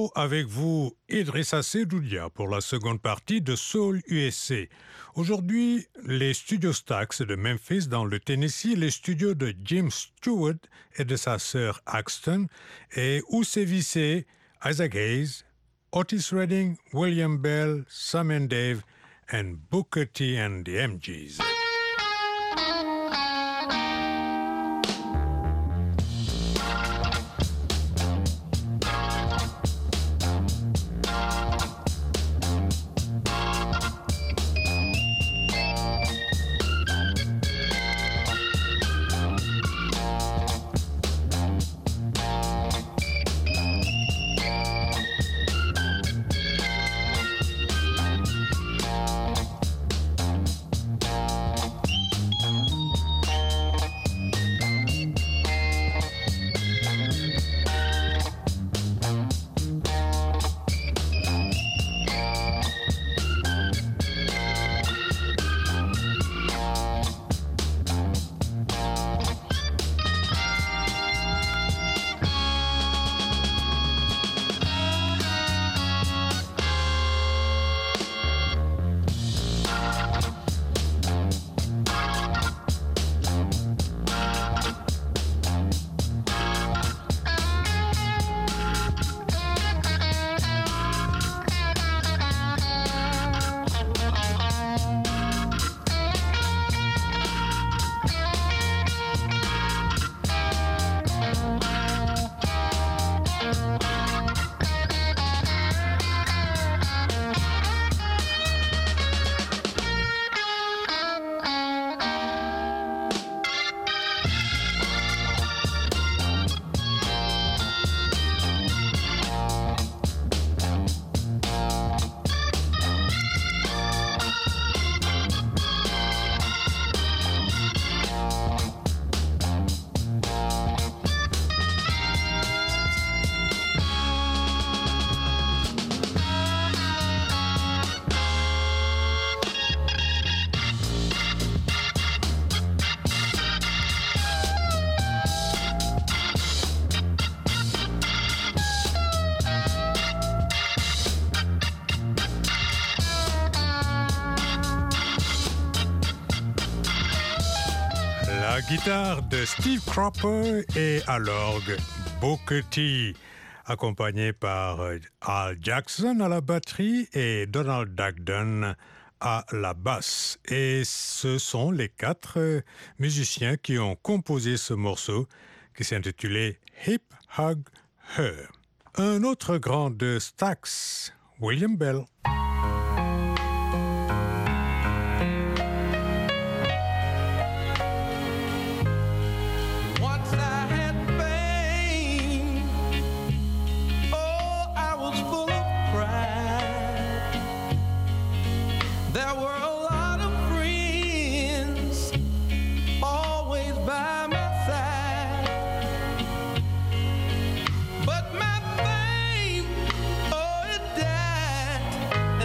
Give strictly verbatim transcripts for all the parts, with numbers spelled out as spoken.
retour avec vous, Idrissa Seydoudia, pour la seconde partie de Soul U S A. Aujourd'hui, les studios Stax de Memphis dans le Tennessee, les studios de Jim Stewart et de sa sœur Axton, et où sévissaient Isaac Hayes, Otis Redding, William Bell, Sam and Dave, and Booker T and the M Gs. La guitare de Steve Cropper et à l'orgue Booker T, accompagné par Al Jackson à la batterie et Donald Dagden à la basse. Et ce sont les quatre musiciens qui ont composé ce morceau qui s'intitulait Hip Hug Her. Un autre grand de Stax, William Bell. But my fame, oh, it died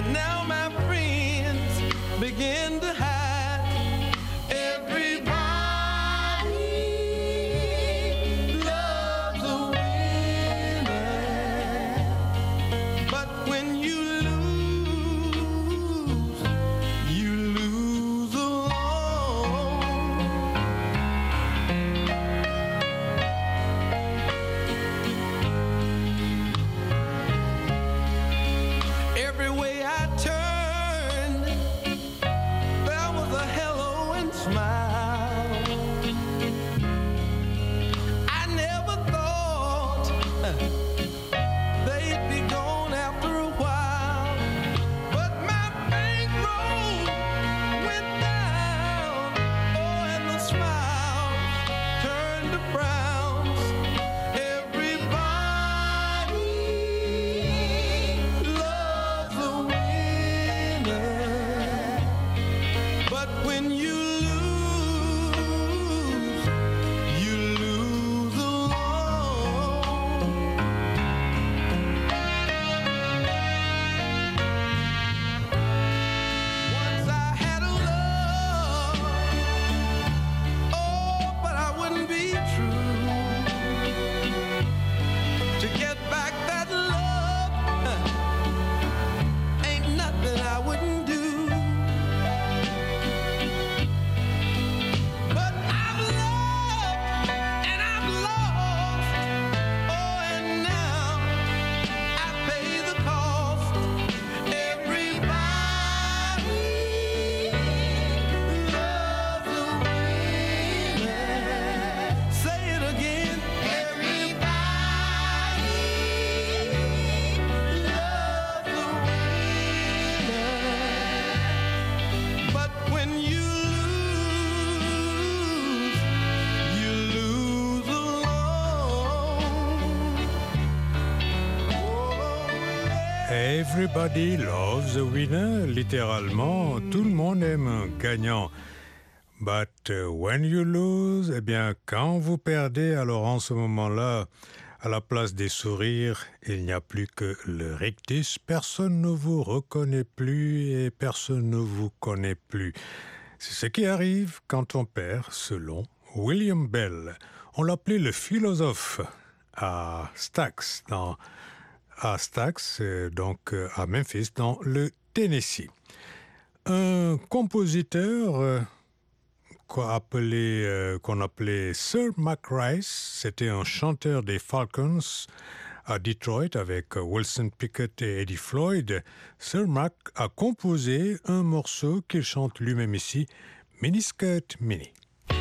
Everybody loves a winner. Littéralement, tout le monde aime un gagnant. But uh, when you lose, eh bien, quand vous perdez, alors en ce moment-là, à la place des sourires, il n'y a plus que le rictus. Personne ne vous reconnaît plus et personne ne vous connaît plus. C'est ce qui arrive quand on perd, selon William Bell. On l'appelait le philosophe à Stax, dans, à Stax, donc à Memphis, dans le Tennessee. Un compositeur euh, qu'on appelait, euh, qu'on appelait Sir Mac Rice, c'était un chanteur des Falcons à Detroit avec Wilson Pickett et Eddie Floyd. Sir Mac a composé un morceau qu'il chante lui-même ici, Miniskirt Minnie.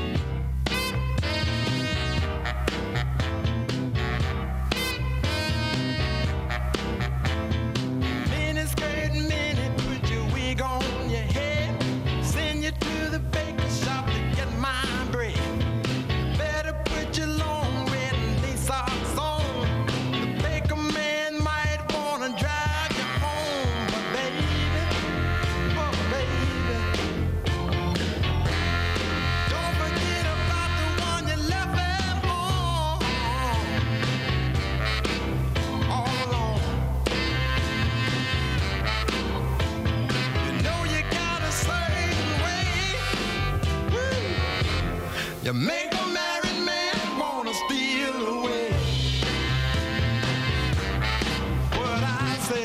You make a married man wanna steal away what I say.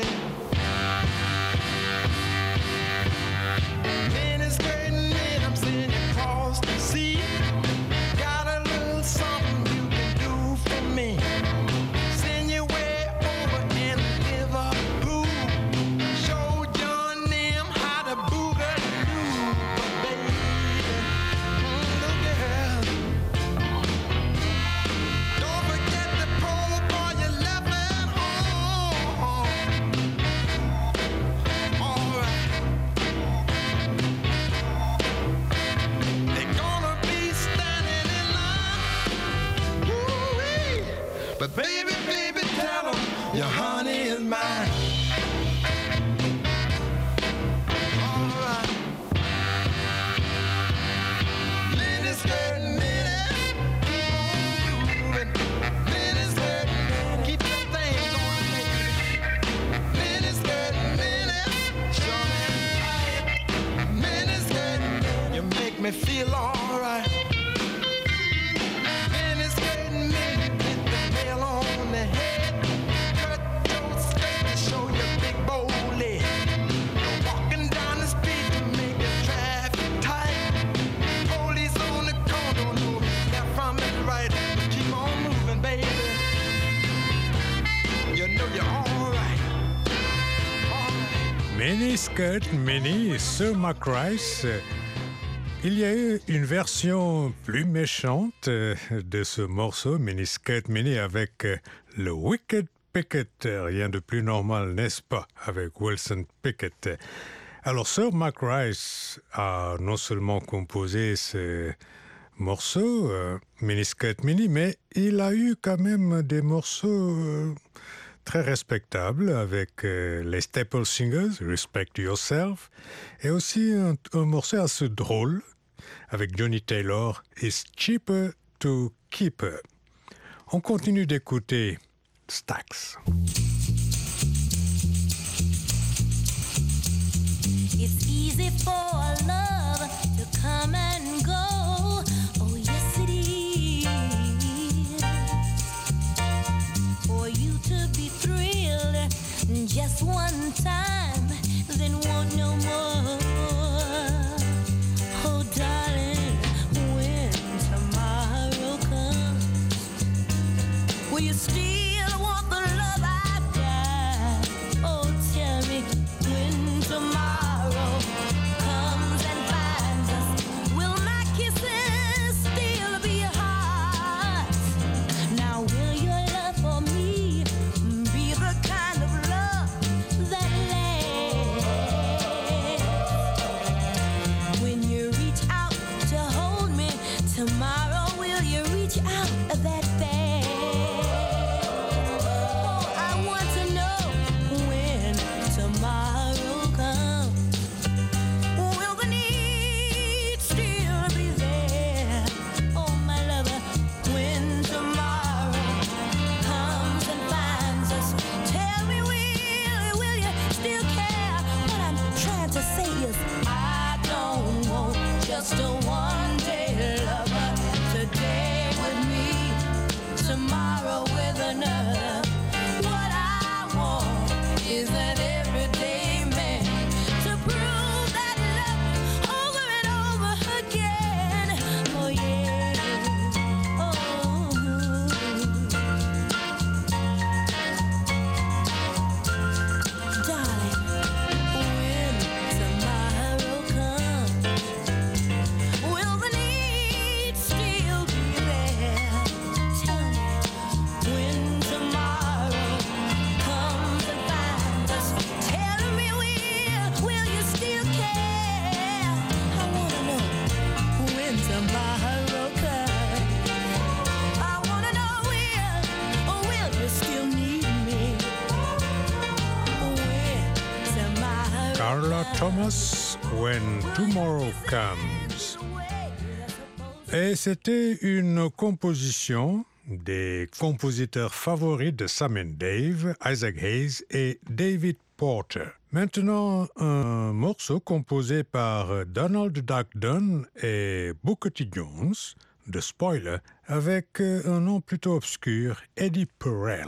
Miniskirt and men, I'm seeing you across the sea. Got a little something you can do for me. Send you way over in Liverpool. Show John them how to boogaloo, but baby. But baby, baby, tell them your honey is mine. All right. Miniskirt, mini, keep on moving. Miniskirt, keep your thing going, baby. Miniskirt, mini, show me tight. Miniskirt, you make me feel all right. Miniskirt Minnie, Sir Mac Rice. Il y a eu une version plus méchante de ce morceau, Miniskirt Minnie, avec le Wicked Pickett. Rien de plus normal, n'est-ce pas, avec Wilson Pickett. Alors, Sir Mac Rice a non seulement composé ce morceau, euh, Miniskirt Minnie, mais il a eu quand même des morceaux euh, très respectables avec euh, les Staple Singers, Respect Yourself, et aussi un, un morceau assez drôle avec Johnny Taylor, It's Cheaper to Keep Her. On continue d'écouter Stax. It's easy for love to come and go. Oh, yes, it is. For you to be thrilled just one time, then want no more. Oh, darling, when tomorrow comes, will you still want the love I've got? Oh, tell me when tomorrow comes and finds us, will my kisses still be hot? Now will your love for me be the kind of love that lasts Carla Thomas, When Tomorrow Comes. Et c'était une composition des compositeurs favoris de Sam and Dave, Isaac Hayes et David Porter. Maintenant, un morceau composé par Donald Duck Dunn et Booker T. Jones, de Spoiler, avec un nom plutôt obscur, Eddie Purrell.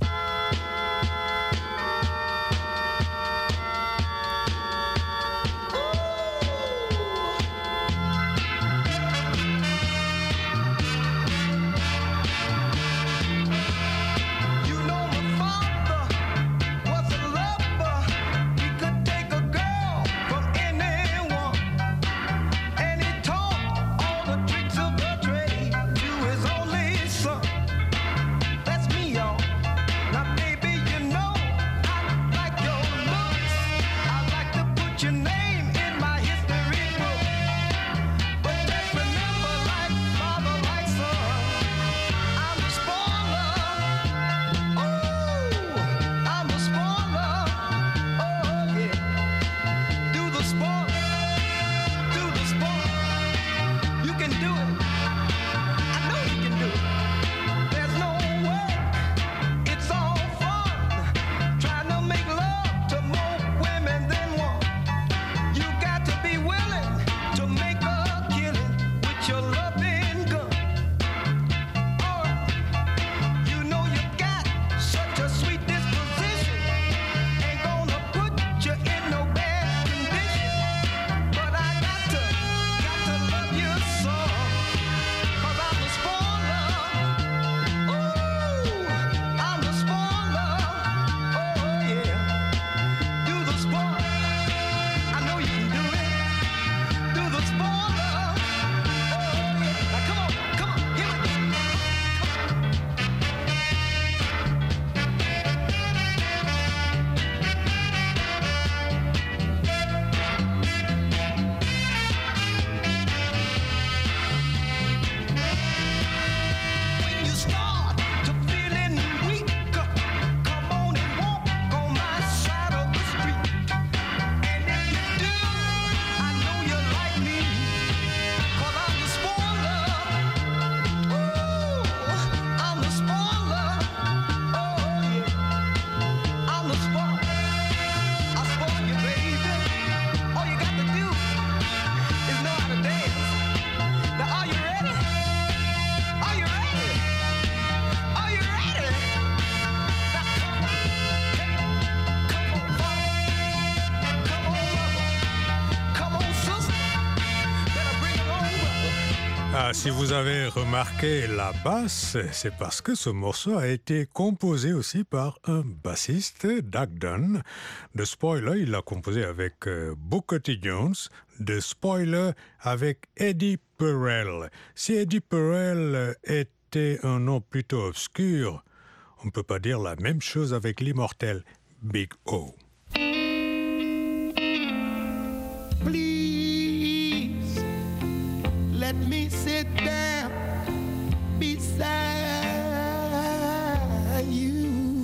Ah, si vous avez remarqué la basse, c'est parce que ce morceau a été composé aussi par un bassiste, Duck Dunn. De Spoiler, il l'a composé avec euh, Booker T. Jones. De Spoiler, avec Eddie Purrell. Si Eddie Purrell était un nom plutôt obscur, on ne peut pas dire la même chose avec l'immortel Big O. Please let me sit down beside you.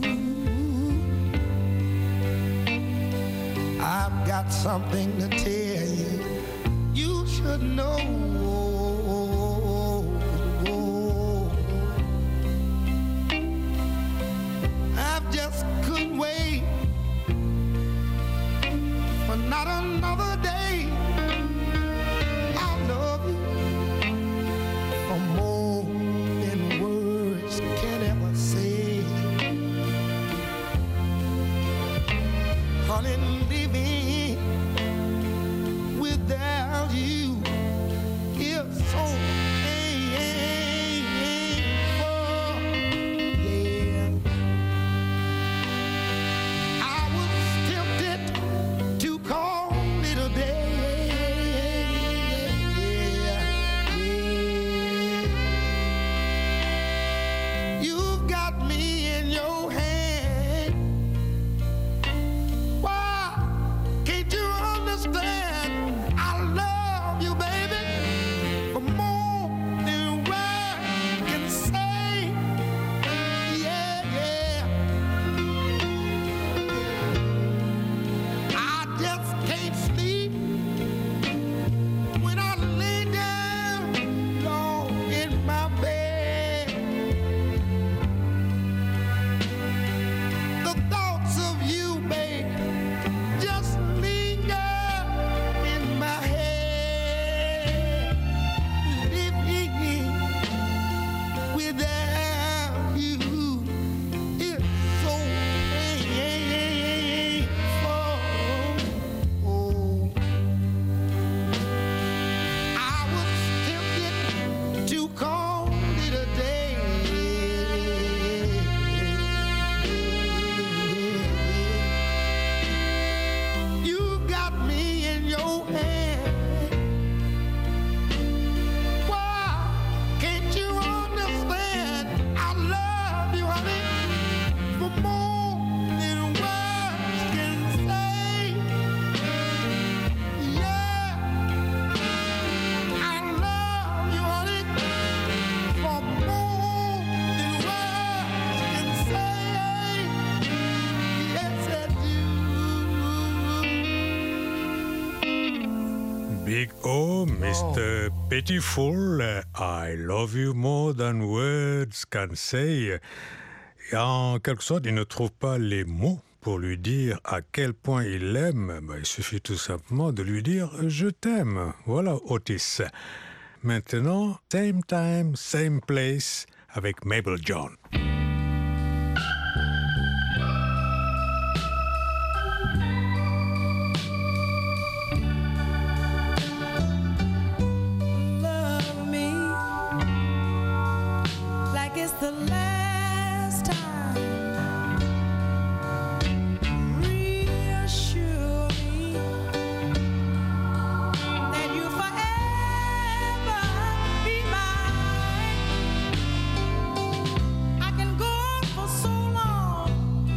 I've got something to tell you. You should know. I just couldn't wait for not another day. I love you for more than words can ever say. Honey, living without you is so painful. Yeah. I was tempted to call it a day. Yeah, yeah. You've got me in your hand. Why Big O, mister Pitiful, I love you more than words can say. Et en quelque sorte, il ne trouve pas les mots pour lui dire à quel point il l'aime. Ben, il suffit tout simplement de lui dire « je t'aime ». Voilà Otis. Maintenant, Same Time, Same Place avec Mabel John. Love me like it's the last time. Reassure me that you'll forever be mine. I can go on for so long,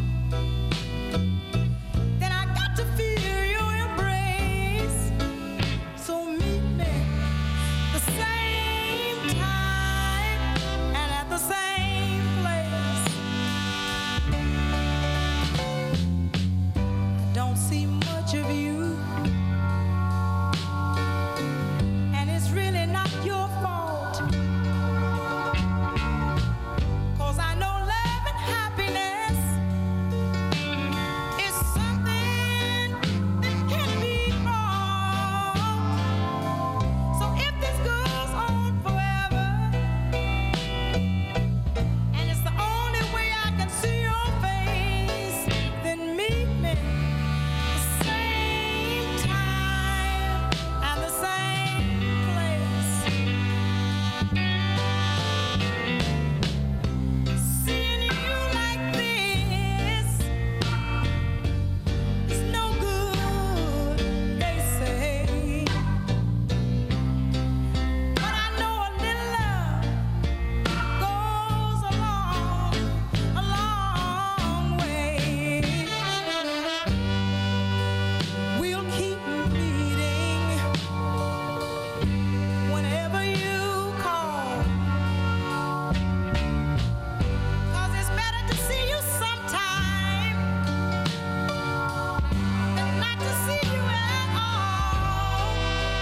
then I got to feel your embrace. So meet me the same time and at the same place. I don't see much of you, and it's really not your fault. 'Cause I know love and happiness is something that can be wrong. So if this goes on forever, and it's the only way I can see your face, then meet me the same time and the same place. Seeing you like this is no good, they say. But I know a little love goes a long, a long way. We'll keep meeting whenever you call. 'Cause it's better to see you sometime than not to see you at all.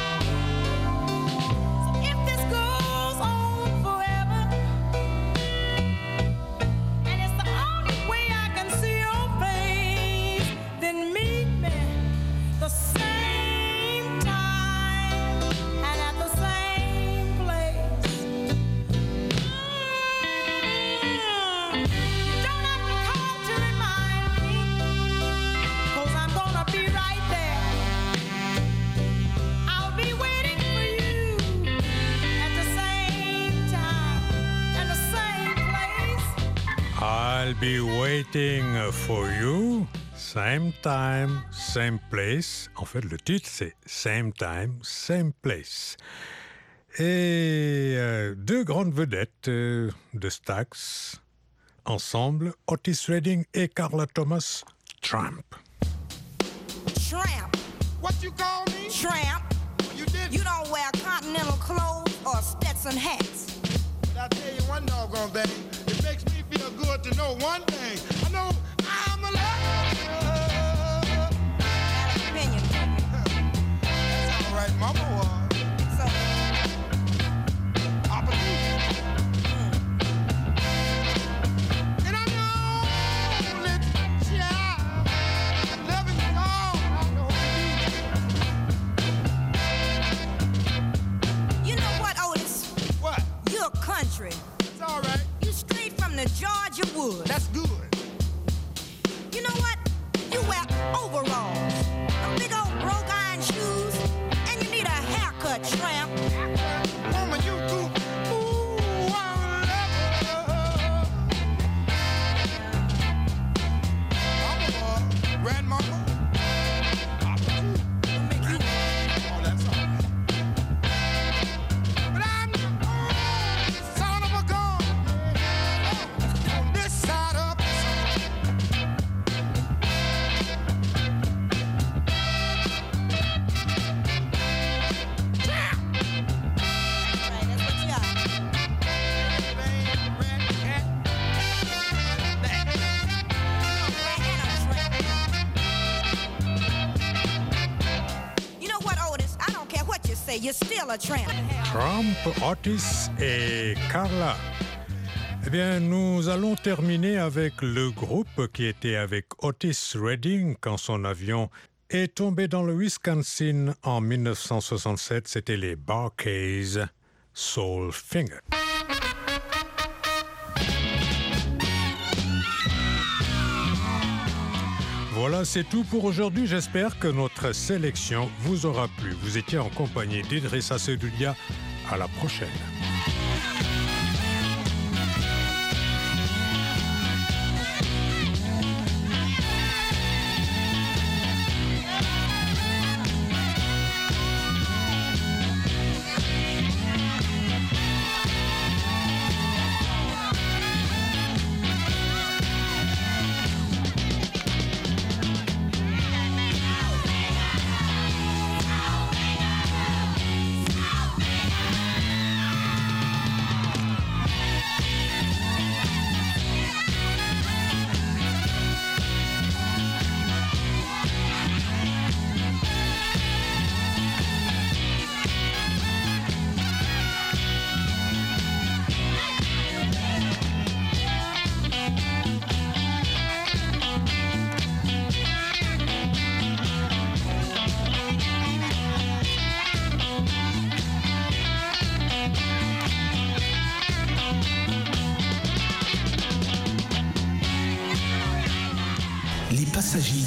So if this goes on forever, and it's the only way I can see your face, then meet me the same time and at the same place. Mm. You don't have to call to remind me, 'cause I'm gonna be right there. I'll be waiting for you at the same time and the same place. I'll be waiting for you. Same time, same place. En fait, le titre, c'est Same Time, Same Place. Et euh, deux grandes vedettes euh, de Stax, ensemble, Otis Redding et Carla Thomas, Tramp. Tramp, What you call me? tramp. You did. You don't wear continental clothes or Stetson hats. But I tell you one doggone thing. It makes me feel good to know one thing. I know I'm alive. Got an opinion. That's all right, Mama was. So, Opportunity. And I'm the only child loving all I know you know what, Otis? what? You're country. It's all right. You straight from the Georgia woods. That's good. You know what? You wear overalls, them big old broke iron shoes, and you need a haircut, tramp. Woman, you too. Ooh, I love her. Mama, grandmama. Opportunity. Make you Oh, that's all right. But I'm the only son of a gun on this side of the sun. you're still a tramp. Trump, Otis et Carla. Eh bien, nous allons terminer avec le groupe qui était avec Otis Redding quand son avion est tombé dans le Wisconsin en dix-neuf cent soixante-sept. C'était les Bar-Kays, Soul Finger. Voilà, c'est tout pour aujourd'hui. J'espère que notre sélection vous aura plu. Vous étiez en compagnie d'Idrissa Sedoudia. À la prochaine.